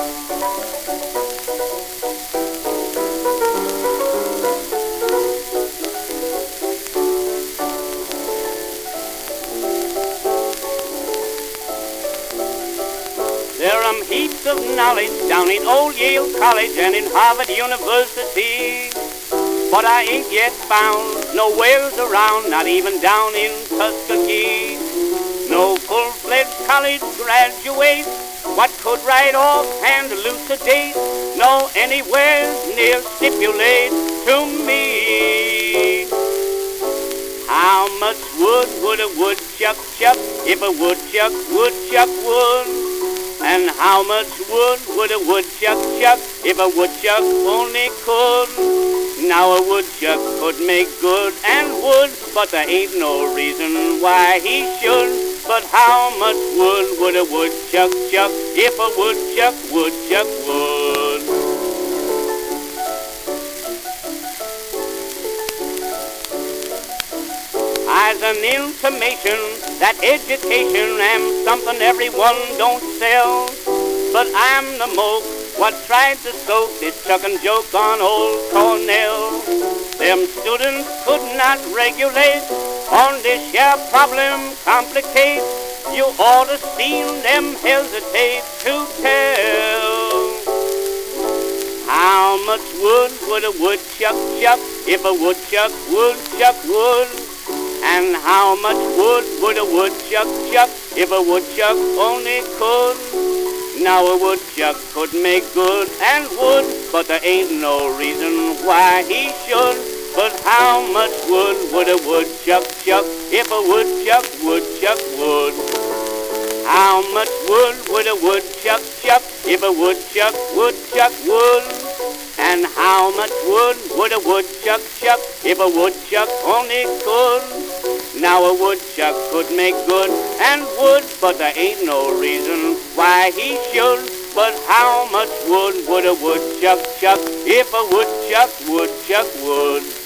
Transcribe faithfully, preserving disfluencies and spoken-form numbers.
There are heaps of knowledge down in old Yale College and in Harvard University, but I ain't yet found no whales around, not even down in Tuskegee. No full-fledged college graduate, what could write off and elucidate, no anywhere near stipulate to me. How much wood would a woodchuck chuck if a woodchuck woodchuck would? And how much wood would a woodchuck chuck if a woodchuck only could? Now a woodchuck could make good and wood, but there ain't no reason why he should. But how much wood would a woodchuck chuck if a woodchuck woodchuck would? As an intimation that education am something everyone don't sell, but I'm the moke what tried to soak this chuckin' joke on old Cornell. Them students could not regulate on this here problem complicate. You ought to see them hesitate to tell. How much wood would a woodchuck chuck if a woodchuck woodchuck would? And how much wood would a woodchuck chuck if a woodchuck only could? Now a woodchuck could make good and wood, but there ain't no reason why he should. But how much wood would a woodchuck chuck if a woodchuck woodchuck would? How much wood would a woodchuck chuck if a woodchuck woodchuck would? And how much wood would a woodchuck chuck if a woodchuck only could? Now a woodchuck could make good and wood, but there ain't no reason why he should. But how much wood would a woodchuck chuck if a woodchuck woodchuck would?